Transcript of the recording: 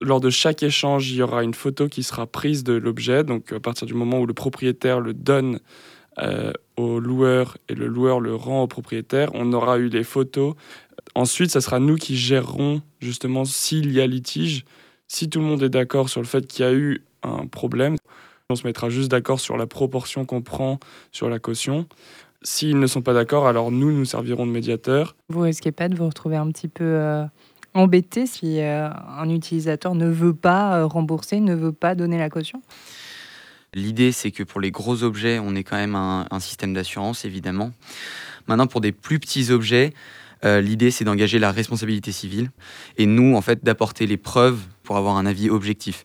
Lors de chaque échange, il y aura une photo qui sera prise de l'objet. Donc, à partir du moment où le propriétaire le donne au loueur et le loueur le rend au propriétaire, on aura eu les photos. Ensuite, ça sera nous qui gérerons justement s'il y a litige. Si tout le monde est d'accord sur le fait qu'il y a eu un problème, on se mettra juste d'accord sur la proportion qu'on prend sur la caution. S'ils ne sont pas d'accord, alors nous servirons de médiateurs. Vous risquez pas de vous retrouver un petit peu embêté si un utilisateur ne veut pas rembourser, ne veut pas donner la caution? L'idée, c'est que pour les gros objets, on ait quand même un système d'assurance, évidemment. Maintenant, pour des plus petits objets, l'idée, c'est d'engager la responsabilité civile et nous, en fait, d'apporter les preuves pour avoir un avis objectif.